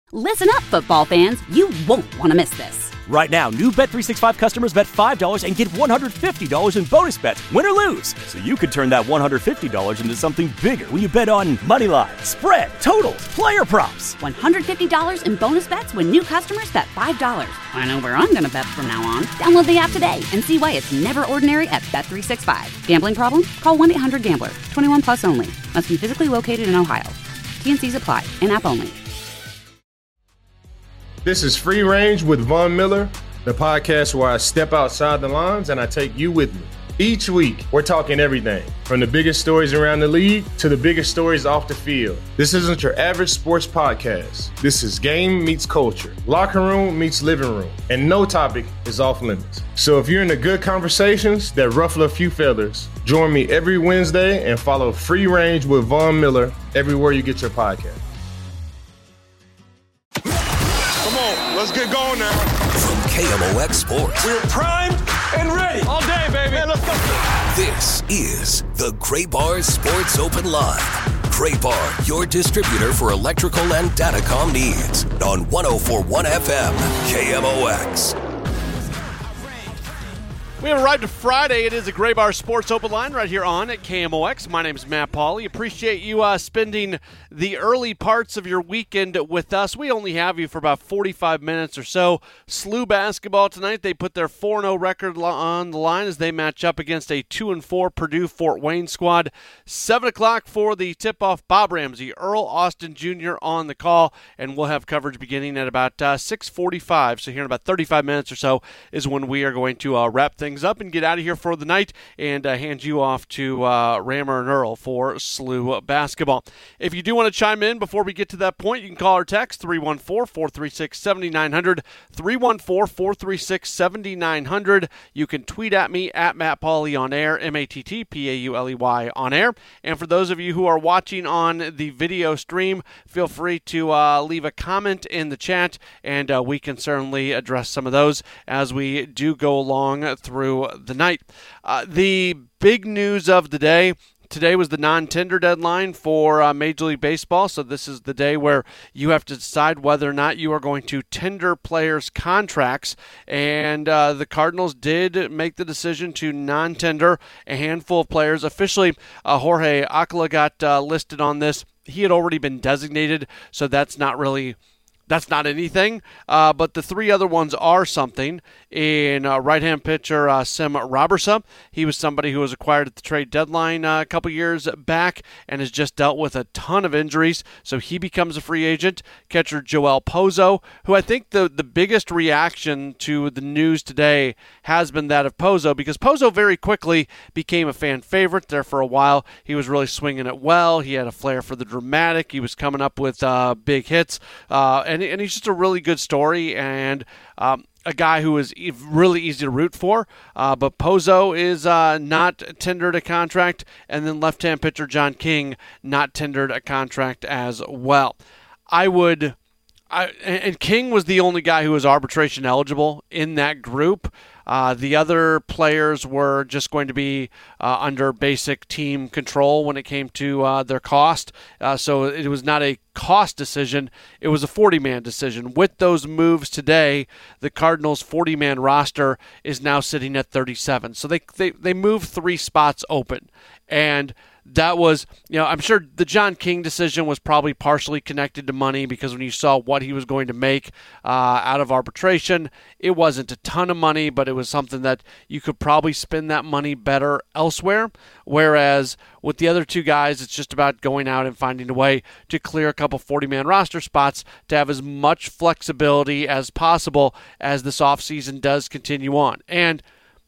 Listen up, football fans. You won't want to miss this. Right now, new Bet365 customers bet $5 and get $150 in bonus bets, win or lose. So you could turn that $150 into something bigger when you bet on money line, spread, totals, player props. $150 in bonus bets when new customers bet $5. I know where I'm going to bet from now on. Download the app today and see why it's never ordinary at Bet365. Gambling problem? Call 1-800-GAMBLER. 21 plus only. Must be physically located in Ohio. T&Cs apply. In-app only. This is Free Range with Von Miller, the podcast where I step outside the lines and I take you with me. Each week, we're talking everything, from the biggest stories around the league to the biggest stories off the field. This isn't your average sports podcast. This is game meets culture, locker room meets living room, and no topic is off limits. So if you're into good conversations that ruffle a few feathers, join me every Wednesday and follow Free Range with Von Miller everywhere you get your podcast. Let's get going now. From KMOX Sports. We're primed and ready. All day, baby. Man, let's go. This is the Gray Bar Sports Open Line. Gray Bar, your distributor for electrical and datacom needs. On 104.1 FM, KMOX. We have arrived to Friday. It is a Gray Bar Sports Open Line right here on at KMOX. My name is Matt Pauley. Appreciate you spending the early parts of your weekend with us. We only have you for about 45 minutes or so. SLU basketball tonight. They put their 4-0 record on the line as they match up against a 2-4 Purdue Fort Wayne squad. 7 o'clock for the tip-off. Bob Ramsey, Earl Austin Jr. on the call, and we'll have coverage beginning at about 6:45. So here in about 35 minutes or so is when we are going to wrap things up and get out of here for the night and hand you off to Rammer and Earl for SLU basketball. If you do want to chime in before we get to that point, you can call or text 314-436-7900, 314-436-7900. You can tweet at me at Matt Pauley on air, MattPauley on air. And for those of you who are watching on the video stream, feel free to leave a comment in the chat, and we can certainly address some of those as we do go along through the night. The big news of the day. Today was the non-tender deadline for Major League Baseball, so this is the day where you have to decide whether or not you are going to tender players' contracts, and the Cardinals did make the decision to non-tender a handful of players. Officially, Jorge Alcala got listed on this. He had already been designated, so that's not anything, but the three other ones are something. In right-hand pitcher Sim Robertson, he was somebody who was acquired at the trade deadline a couple years back and has just dealt with a ton of injuries, so he becomes a free agent. Catcher Joel Pozo, who I think the biggest reaction to the news today has been that of Pozo, because Pozo very quickly became a fan favorite there for a while. He was really swinging it well. He had a flair for the dramatic. He was coming up with big hits, and he's just a really good story, and a guy who is really easy to root for. But Pozo is not tendered a contract, and then left-hand pitcher John King not tendered a contract as well. And King was the only guy who was arbitration eligible in that group. The other players were just going to be under basic team control when it came to their cost. So it was not a cost decision. It was a 40-man decision. With those moves today, the Cardinals' 40-man roster is now sitting at 37. So they moved 3 spots open. And that was, I'm sure the John King decision was probably partially connected to money, because when you saw what he was going to make out of arbitration, it wasn't a ton of money, but it was something that you could probably spend that money better elsewhere. Whereas with the other 2 guys, it's just about going out and finding a way to clear a couple 40-man roster spots to have as much flexibility as possible as this offseason does continue on. And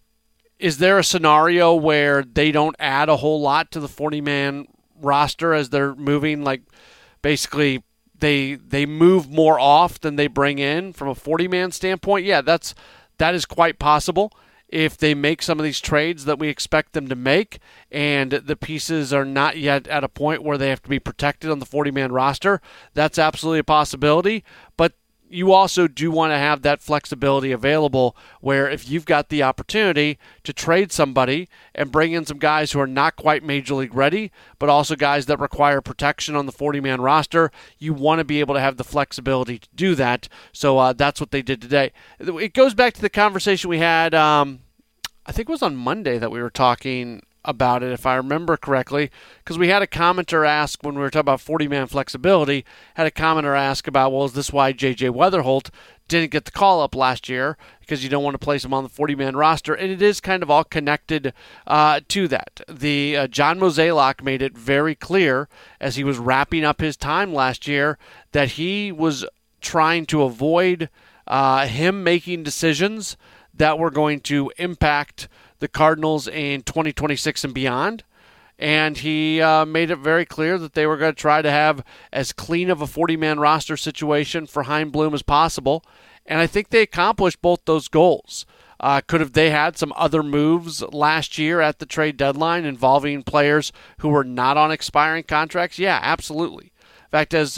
is there a scenario where they don't add a whole lot to the 40-man roster as they're moving? Like, basically, they move more off than they bring in from a 40-man standpoint? Yeah, that is quite possible. If they make some of these trades that we expect them to make, and the pieces are not yet at a point where they have to be protected on the 40-man roster, that's absolutely a possibility. But you also do want to have that flexibility available where if you've got the opportunity to trade somebody and bring in some guys who are not quite major league ready, but also guys that require protection on the 40-man roster, you want to be able to have the flexibility to do that. So that's what they did today. It goes back to the conversation we had, I think it was on Monday that we were talking about it, if I remember correctly, because we had a commenter ask when we were talking about 40-man flexibility, had a commenter ask about, well, is this why J.J. Weatherholt didn't get the call-up last year, because you don't want to place him on the 40-man roster, and it is kind of all connected to that. The John Mozeliak made it very clear as he was wrapping up his time last year that he was trying to avoid him making decisions that were going to impact the Cardinals in 2026 and beyond. And he made it very clear that they were going to try to have as clean of a 40-man roster situation for Chaim Bloom as possible. And I think they accomplished both those goals. Could have they had some other moves last year at the trade deadline involving players who were not on expiring contracts? Yeah, absolutely. In fact, as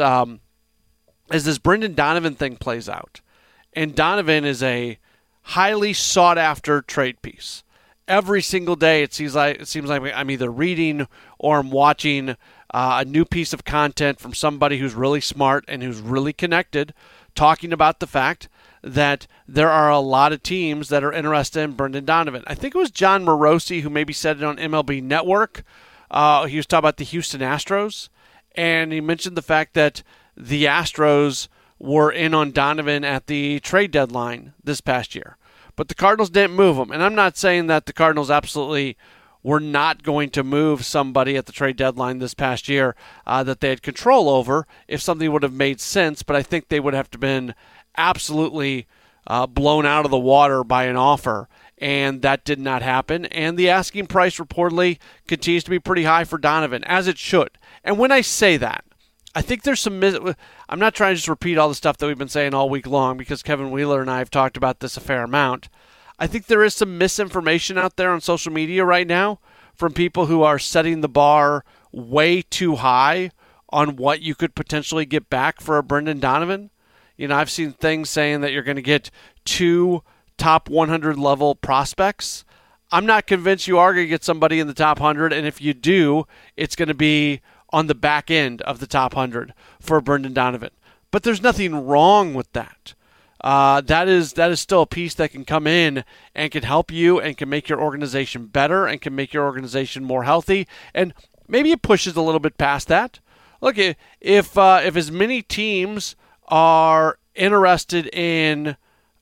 this Brendan Donovan thing plays out, and Donovan is a highly sought-after trade piece. Every single day, it seems like I'm either reading or I'm watching a new piece of content from somebody who's really smart and who's really connected, talking about the fact that there are a lot of teams that are interested in Brendan Donovan. I think it was John Morosi who maybe said it on MLB Network. He was talking about the Houston Astros, and he mentioned the fact that the Astros were in on Donovan at the trade deadline this past year. But the Cardinals didn't move him. And I'm not saying that the Cardinals absolutely were not going to move somebody at the trade deadline this past year that they had control over if something would have made sense. But I think they would have to been absolutely blown out of the water by an offer. And that did not happen. And the asking price reportedly continues to be pretty high for Donovan, as it should. And when I say that, I think there's some... I'm not trying to just repeat all the stuff that we've been saying all week long because Kevin Wheeler and I have talked about this a fair amount. I think there is some misinformation out there on social media right now from people who are setting the bar way too high on what you could potentially get back for a Brendan Donovan. You know, I've seen things saying that you're going to get 2 top 100 level prospects. I'm not convinced you are going to get somebody in the top 100, and if you do, it's going to be on the back end of the top 100 for Brendan Donovan. But there's nothing wrong with that. That is still a piece that can come in and can help you and can make your organization better and can make your organization more healthy. And maybe it pushes a little bit past that. Look, if as many teams are interested in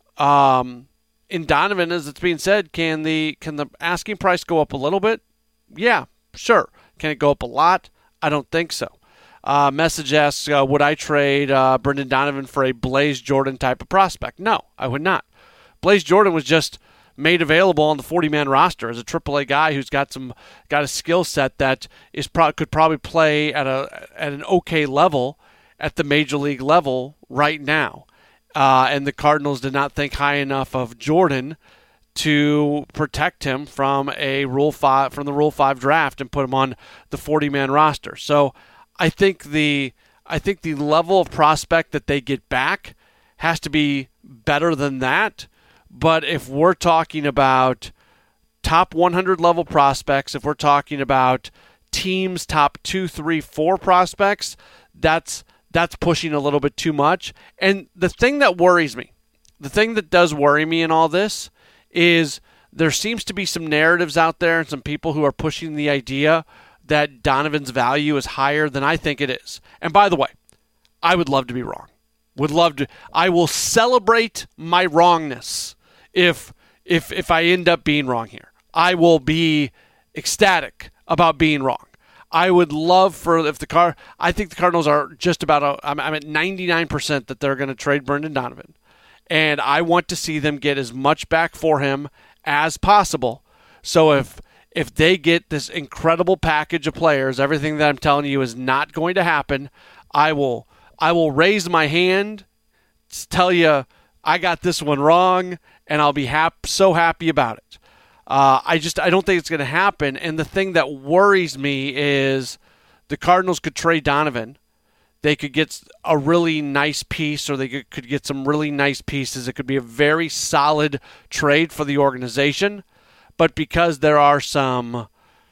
Donovan as it's being said, can the asking price go up a little bit? Yeah, sure. Can it go up a lot? I don't think so. Message asks, would I trade Brendan Donovan for a Blaze Jordan type of prospect? No, I would not. Blaze Jordan was just made available on the 40-man roster as a AAA guy who's got a skill set that could probably play at an okay level at the major league level right now. And the Cardinals did not think high enough of Jordan to protect him from the Rule 5 draft and put him on the 40-man roster. So I think the level of prospect that they get back has to be better than that. But if we're talking about top 100 level prospects, if we're talking about teams top 2, 3, 4 prospects, that's pushing a little bit too much. And the thing that worries me, the thing that does worry me in all this is there seems to be some narratives out there and some people who are pushing the idea that Donovan's value is higher than I think it is. And by the way, I would love to be wrong. I will celebrate my wrongness if I end up being wrong here. I will be ecstatic about being wrong. I would love I think the Cardinals are just about I'm at 99% that they're going to trade Brendan Donovan. And I want to see them get as much back for him as possible. So if they get this incredible package of players, everything that I'm telling you is not going to happen, I will raise my hand, tell you I got this one wrong, and I'll be so happy about it. I don't think it's going to happen. And the thing that worries me is the Cardinals could trade Donovan. they could get a really nice piece, or they could get some really nice pieces. It could be a very solid trade for the organization. But because there are some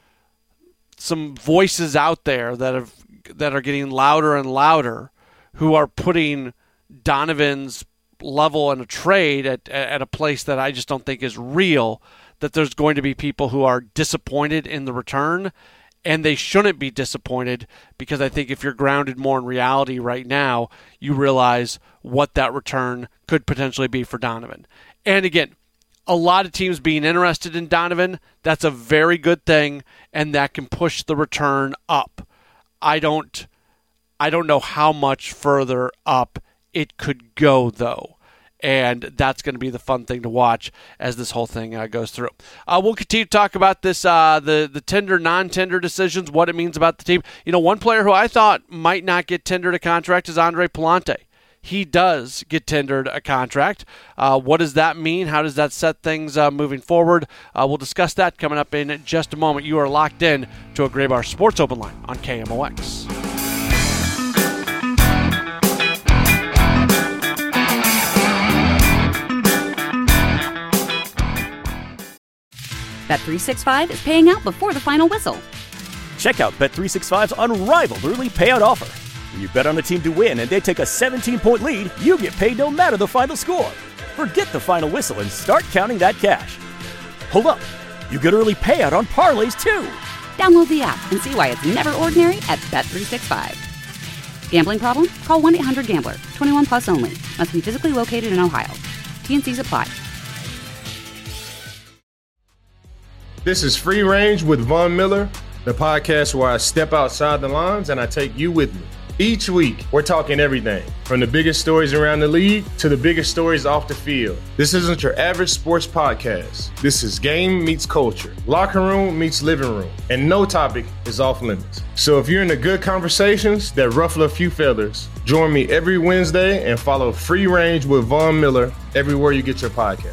voices out there that are getting louder and louder, who are putting Donovan's level in a trade at a place that I just don't think is real, that there's going to be people who are disappointed in the return, and they shouldn't be disappointed, because I think if you're grounded more in reality right now, you realize what that return could potentially be for Donovan. And again, a lot of teams being interested in Donovan, that's a very good thing, and that can push the return up. I don't know how much further up it could go, though. And that's going to be the fun thing to watch as this whole thing goes through. We'll continue to talk about this, the tender, non-tender decisions, what it means about the team. You know, one player who I thought might not get tendered a contract is Andre Pallante. He does get tendered a contract. What does that mean? How does that set things moving forward? We'll discuss that coming up in just a moment. You are locked in to a Graybar Sports Open Line on KMOX. Bet365 is paying out before the final whistle. Check out Bet365's unrivaled early payout offer. When you bet on a team to win and they take a 17-point lead, you get paid no matter the final score. Forget the final whistle and start counting that cash. Hold up. You get early payout on parlays, too. Download the app and see why it's never ordinary at Bet365. Gambling problem? Call 1-800-GAMBLER. 21 plus only. Must be physically located in Ohio. T&Cs apply. This is Free Range with Von Miller, the podcast where I step outside the lines and I take you with me. Each week, we're talking everything from the biggest stories around the league to the biggest stories off the field. This isn't your average sports podcast. This is game meets culture, locker room meets living room, and no topic is off limits. So if you're into good conversations that ruffle a few feathers, join me every Wednesday and follow Free Range with Von Miller everywhere you get your podcast.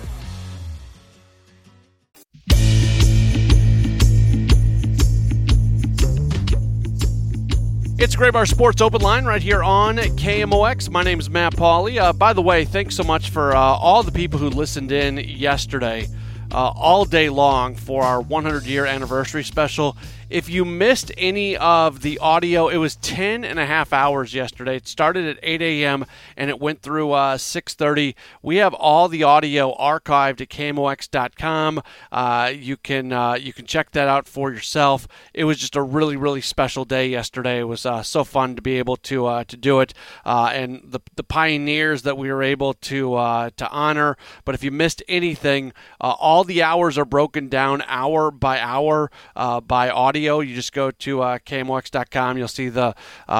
It's Graybar Sports Open Line right here on KMOX. My name is Matt Pauley. By the way, thanks so much for all the people who listened in yesterday all day long for our 100-year anniversary special. If you missed any of the audio, it was 10 and a half hours yesterday. It started at 8 a.m. and it went through 6:30. We have all the audio archived at KMOX.com. You can check that out for yourself. It was just a really, really special day yesterday. It was so fun to be able to do it, and the pioneers that we were able to honor. But if you missed anything, all the hours are broken down hour by hour by audio. You just go to KMOX.com. You'll see the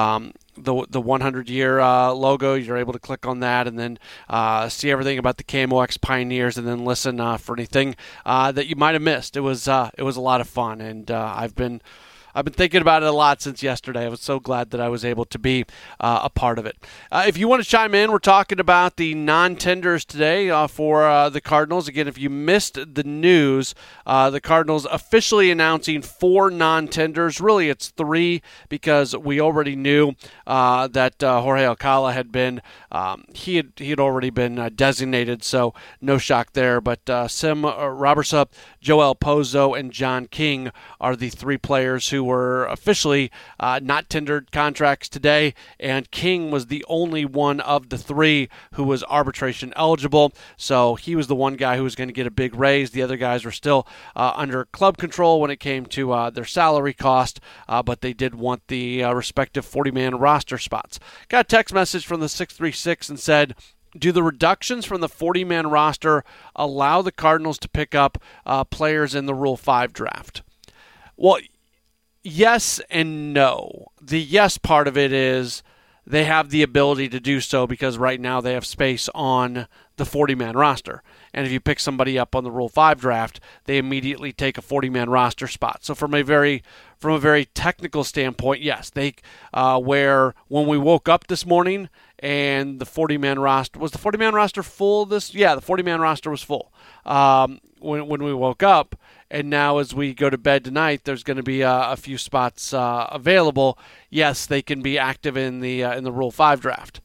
100-year logo. You're able to click on that and then see everything about the KMOX pioneers, and then listen for anything that you might have missed. It was a lot of fun, and I've been thinking about it a lot since yesterday. I was so glad that I was able to be a part of it. If you want to chime in, we're talking about the non-tenders today for the Cardinals. Again, if you missed the news, the Cardinals officially announcing 4 non-tenders. Really, it's 3, because we already knew that Jorge Alcala had been he had already been designated, so no shock there. But Sim Robertson, Joel Pozo, and John King are the 3 players who were officially not tendered contracts today, and King was the only one of the 3 who was arbitration eligible, so he was the one guy who was going to get a big raise. The other guys were still under club control when it came to their salary cost, but they did want the respective 40-man roster spots. Got a text message from the 636 and said, do the reductions from the 40-man roster allow the Cardinals to pick up players in the Rule 5 draft? Well, yes and no. The yes part of it is they have the ability to do so, because right now they have space on the 40-man roster. And if you pick somebody up on the Rule 5 draft, they immediately take a 40-man roster spot. So from a very technical standpoint, yes, they where when we woke up this morning and the 40-man roster, was the 40-man roster full this? Yeah, the 40-man roster was full when we woke up. And now as we go to bed tonight, there's going to be a few spots available. Yes, they can be active in the Rule 5 draft.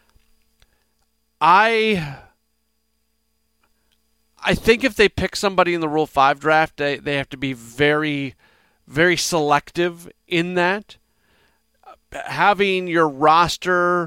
I think if they pick somebody in the Rule 5 draft, they have to be very, very selective in that. Having roster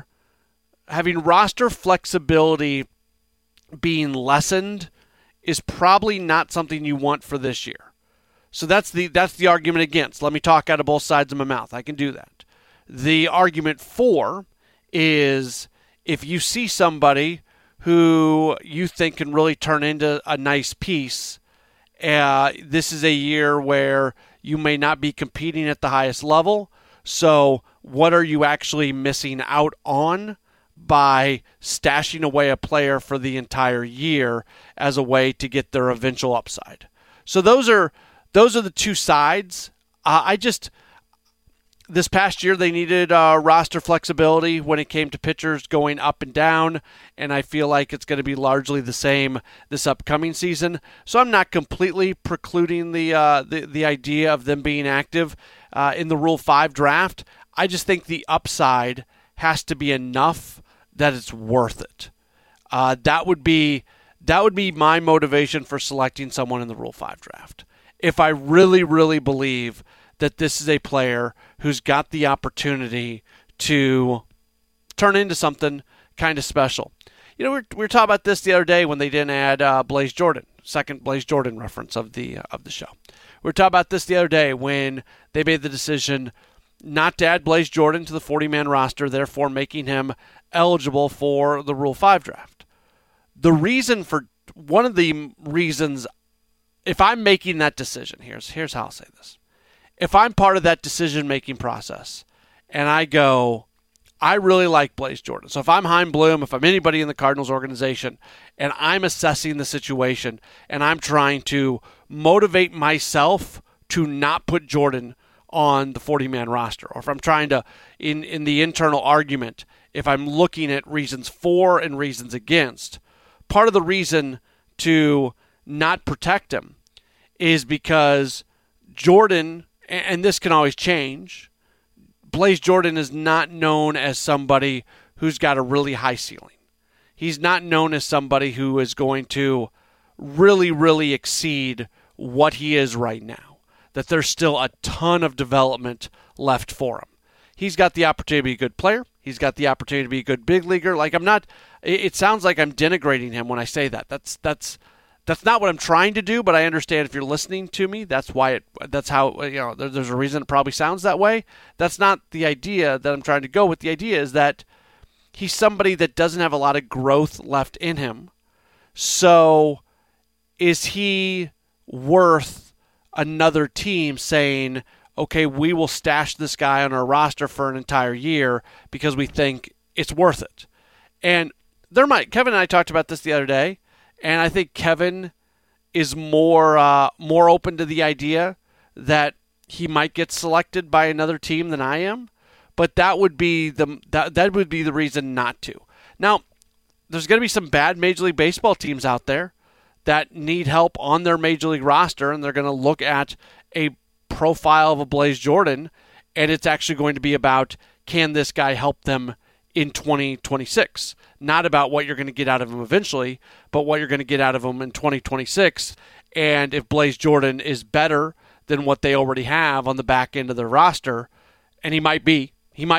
flexibility being lessened is probably not something you want for this year. So that's the argument against. Let me talk out of both sides of my mouth. I can do that. The argument for is if you see somebody who you think can really turn into a nice piece, this is a year where you may not be competing at the highest level. So what are you actually missing out on by stashing away a player for the entire year as a way to get their eventual upside? So those are the two sides. This past year, they needed roster flexibility when it came to pitchers going up and down, and I feel like it's going to be largely the same this upcoming season. So I'm not completely precluding the idea of them being active in the Rule 5 draft. I just think the upside has to be enough that it's worth it. That would be my motivation for selecting someone in the Rule 5 draft. If I really, really believe that this is a player who's got the opportunity to turn into something kind of special. You know, we were talking about this the other day when they didn't add Blaze Jordan, second Blaze Jordan reference of the show. We were talking about this the other day when they made the decision not to add Blaze Jordan to the 40-man roster, therefore making him eligible for the Rule 5 draft. One of the reasons, if I'm making that decision, here's how I'll say this. If I'm part of that decision-making process and I go, I really like Blaze Jordan. So if I'm Chaim Bloom, if I'm anybody in the Cardinals organization, and I'm assessing the situation and I'm trying to motivate myself to not put Jordan on the 40-man roster, or if I'm trying to, in the internal argument, if I'm looking at reasons for and reasons against, part of the reason to not protect him is because Jordan, and this can always change, Blaze Jordan is not known as somebody who's got a really high ceiling. He's not known as somebody who is going to really, really exceed what he is right now. That there's still a ton of development left for him. He's got the opportunity to be a good player. He's got the opportunity to be a good big leaguer. It sounds like I'm denigrating him when I say that. That's not what I'm trying to do, but I understand if you're listening to me, that's how, there's a reason it probably sounds that way. That's not the idea that I'm trying to go with. The idea is that he's somebody that doesn't have a lot of growth left in him. So is he worth another team saying, okay, we will stash this guy on our roster for an entire year because we think it's worth it? And Kevin and I talked about this the other day, and I think Kevin is more open to the idea that he might get selected by another team than I am, but that would be the reason not to. Now, there's going to be some bad Major League Baseball teams out there that need help on their Major League roster, and they're going to look at a profile of a Blaze Jordan, and it's actually going to be about, can this guy help them in 2026? Not about what you're going to get out of him eventually, but what you're going to get out of him in 2026. And if Blaze Jordan is better than what they already have on the back end of their roster, and he might be,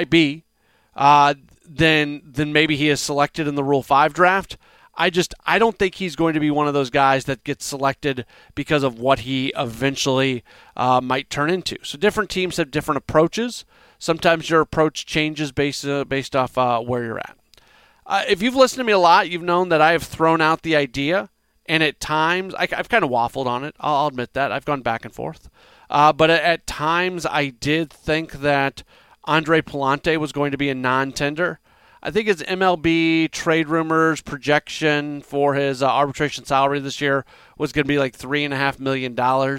then maybe he is selected in the Rule 5 draft. I don't think he's going to be one of those guys that gets selected because of what he eventually might turn into. So different teams have different approaches. Sometimes your approach changes based off where you're at. If you've listened to me a lot, you've known that I have thrown out the idea, and at times I've kind of waffled on it. I'll admit that. I've gone back and forth. But at times I did think that Andre Pallante was going to be a non-tender. I think his MLB trade rumors projection for his arbitration salary this year was going to be like $3.5 million.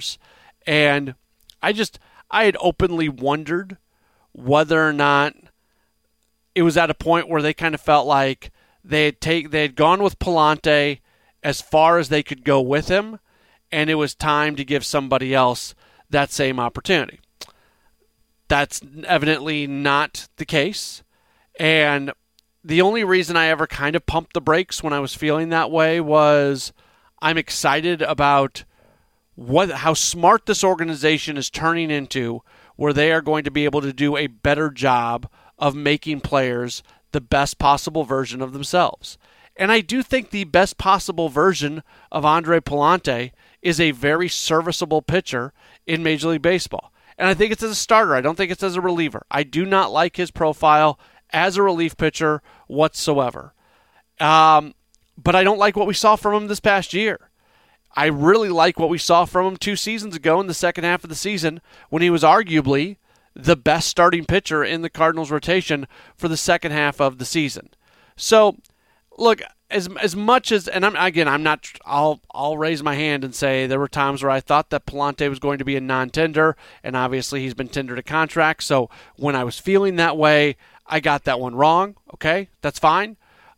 And I had openly wondered whether or not it was at a point where they kind of felt like they had gone with Pallante as far as they could go with him, and it was time to give somebody else that same opportunity. That's evidently not the case. And the only reason I ever kind of pumped the brakes when I was feeling that way was I'm excited about how smart this organization is turning into, where they are going to be able to do a better job of making players the best possible version of themselves. And I do think the best possible version of Andre Pallante is a very serviceable pitcher in Major League Baseball. And I think it's as a starter. I don't think it's as a reliever. I do not like his profile as a relief pitcher whatsoever. But I don't like what we saw from him this past year. I really like what we saw from him 2 seasons ago in the second half of the season when he was arguably the best starting pitcher in the Cardinals rotation for the second half of the season. So, look, as much as, and I'll raise my hand and say there were times where I thought that Pallante was going to be a non-tender, and obviously he's been tendered a contract. So when I was feeling that way, I got that one wrong. Okay, that's fine.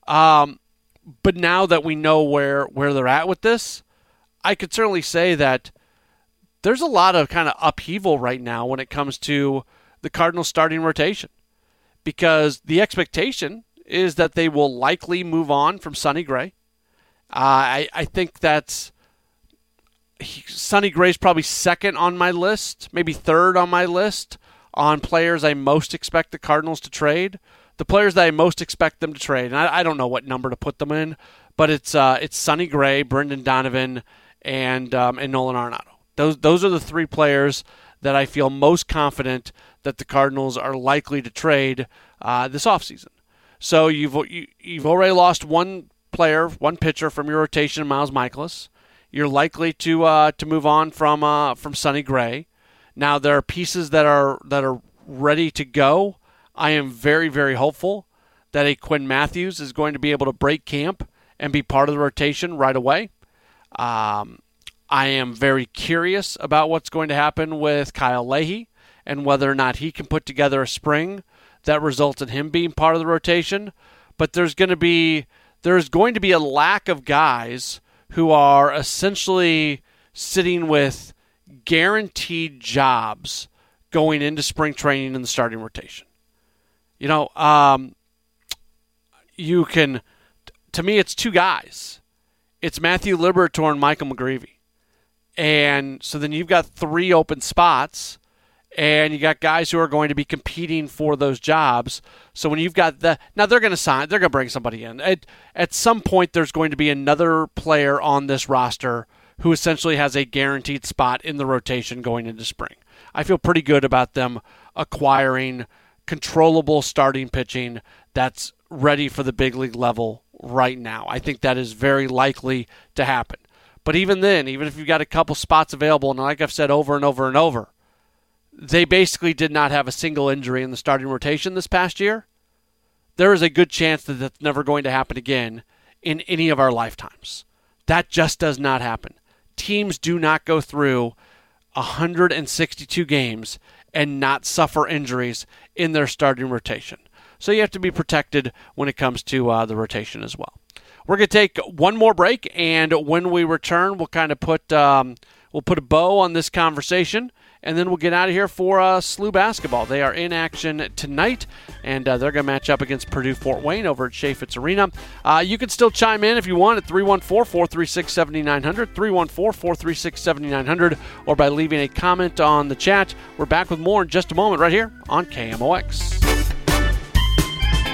But now that we know where they're at with this, I could certainly say that there's a lot of kind of upheaval right now when it comes to the Cardinals starting rotation, because the expectation is that they will likely move on from Sonny Gray. I think that's Sonny Gray's probably second on my list, maybe third on my list on players I most expect the Cardinals to trade. The players that I most expect them to trade, and I don't know what number to put them in, but it's Sonny Gray, Brendan Donovan, and Nolan Arenado. Those are the 3 players that I feel most confident that the Cardinals are likely to trade this offseason. So you've already lost one pitcher from your rotation, Miles Mikolas. You're likely to move on from Sonny Gray. Now there are pieces that are ready to go. I am very, very hopeful that a Quinn Matthews is going to be able to break camp and be part of the rotation right away. I am very curious about what's going to happen with Kyle Leahy and whether or not he can put together a spring that results in him being part of the rotation. But there's going to be a lack of guys who are essentially sitting with guaranteed jobs going into spring training in the starting rotation. To me, it's 2 guys. It's Matthew Liberatore and Michael McGreevy. And so then you've got 3 open spots, and you got guys who are going to be competing for those jobs. So when you've got now they're going to bring somebody in. At some point, there's going to be another player on this roster who essentially has a guaranteed spot in the rotation going into spring. I feel pretty good about them acquiring controllable starting pitching that's ready for the big league level right now. I think that is very likely to happen. But even then, even if you've got a couple spots available, and like I've said over and over and over, they basically did not have a single injury in the starting rotation this past year. There is a good chance that that's never going to happen again in any of our lifetimes. That just does not happen. Teams do not go through 162 games and not suffer injuries in their starting rotation. So you have to be protected when it comes to the rotation as well. We're going to take one more break, and when we return, we'll kind of put a bow on this conversation, and then we'll get out of here for SLU basketball. They are in action tonight, and they're going to match up against Purdue Fort Wayne over at Chaifetz Arena. You can still chime in if you want at 314-436-7900, 314-436-7900, or by leaving a comment on the chat. We're back with more in just a moment right here on KMOX.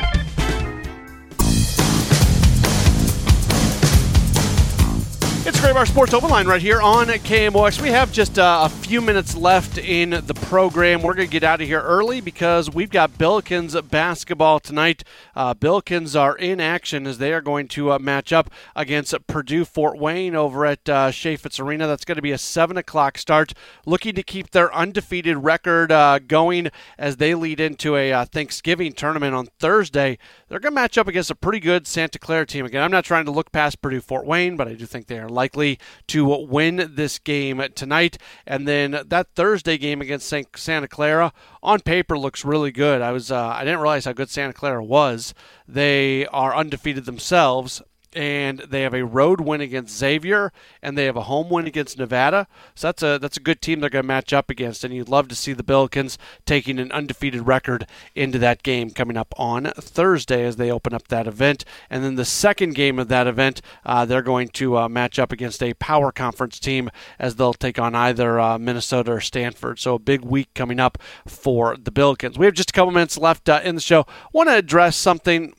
It's Kramer Bar Sports Open Line right here on KMOX. We have just a few minutes left in the program. We're going to get out of here early because we've got Billikens basketball tonight. Billikens are in action as they are going to match up against Purdue Fort Wayne over at Chaifetz Arena. That's going to be a 7 o'clock start. Looking to keep their undefeated record going as they lead into a Thanksgiving tournament on Thursday. They're going to match up against a pretty good Santa Clara team. Again, I'm not trying to look past Purdue Fort Wayne, but I do think they are likely to win this game tonight. And then that Thursday game against Santa Clara on paper looks really good. I didn't realize how good Santa Clara was. They are undefeated themselves, and they have a road win against Xavier, and they have a home win against Nevada. So that's a good team they're going to match up against, and you'd love to see the Billikens taking an undefeated record into that game coming up on Thursday as they open up that event. And then the second game of that event, they're going to match up against a power conference team as they'll take on either Minnesota or Stanford. So a big week coming up for the Billikens. We have just a couple minutes left in the show. I want to address something.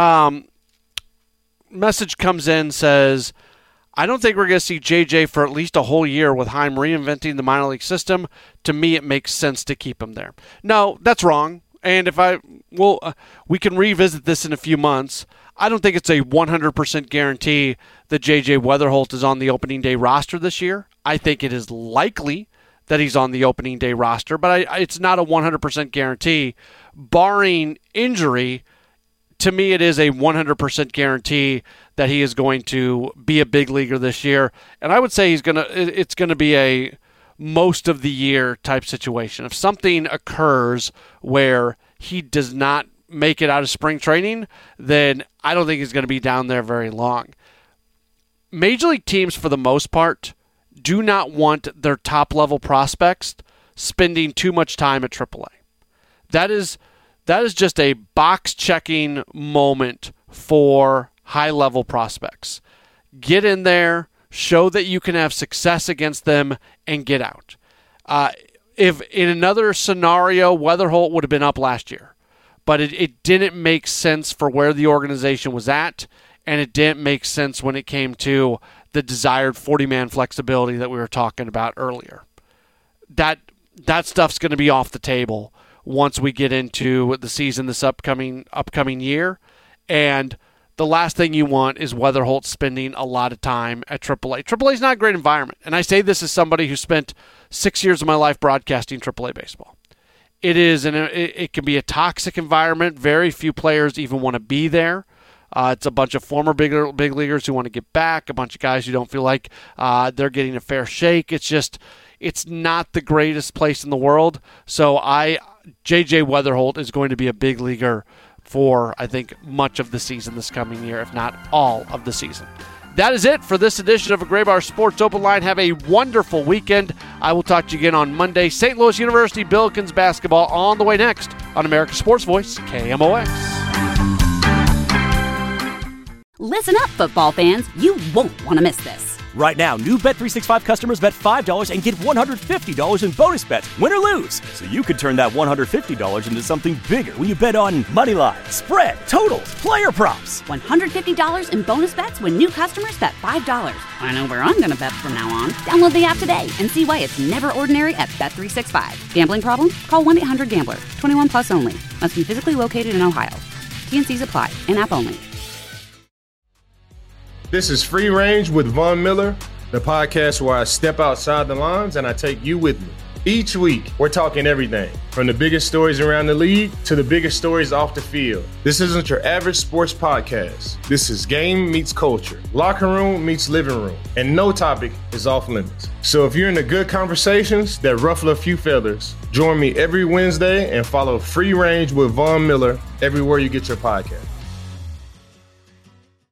Message comes in, says, I don't think we're going to see JJ for at least a whole year with Heim reinventing the minor league system. To me, it makes sense to keep him there. No, that's wrong. And we can revisit this in a few months. I don't think it's a 100% guarantee that JJ Wetherholt is on the opening day roster this year. I think it is likely that he's on the opening day roster, but it's not a 100% guarantee. Barring injury, to me, it is a 100% guarantee that he is going to be a big leaguer this year. And I would say it's going to be a most of the year type situation. If something occurs where he does not make it out of spring training, then I don't think he's going to be down there very long. Major league teams, for the most part, do not want their top-level prospects spending too much time at AAA. That is just a box-checking moment for high-level prospects. Get in there, show that you can have success against them, and get out. If in another scenario, Wetherholt would have been up last year, but it didn't make sense for where the organization was at, and it didn't make sense when it came to the desired 40-man flexibility that we were talking about earlier. That stuff's going to be off the table once we get into the season this upcoming year. And the last thing you want is Wetherholt spending a lot of time at AAA. AAA is not a great environment. And I say this as somebody who spent 6 years of my life broadcasting AAA baseball. It can be a toxic environment. Very few players even want to be there. It's a bunch of former big leaguers who want to get back, a bunch of guys who don't feel like they're getting a fair shake. It's not the greatest place in the world. So JJ Wetherholt is going to be a big leaguer for, I think, much of the season this coming year, if not all of the season. That is it for this edition of a Gray Bar Sports Open Line. Have a wonderful weekend. I will talk to you again on Monday. St. Louis University Billikens basketball on the way next on America's Sports Voice, KMOX. Listen up, football fans. You won't want to miss this. Right now, new Bet365 customers bet $5 and get $150 in bonus bets, win or lose. So you could turn that $150 into something bigger when you bet on money line, spread, totals, player props. $150 in bonus bets when new customers bet $5. I know where I'm going to bet from now on. Download the app today and see why it's never ordinary at Bet365. Gambling problem? Call 1-800-GAMBLER. 21 plus only. Must be physically located in Ohio. T&Cs apply. In-app only. This is Free Range with Von Miller, the podcast where I step outside the lines and I take you with me. Each week, we're talking everything from the biggest stories around the league to the biggest stories off the field. This isn't your average sports podcast. This is game meets culture, locker room meets living room, and no topic is off limits. So if you're into good conversations that ruffle a few feathers, join me every Wednesday and follow Free Range with Von Miller everywhere you get your podcast.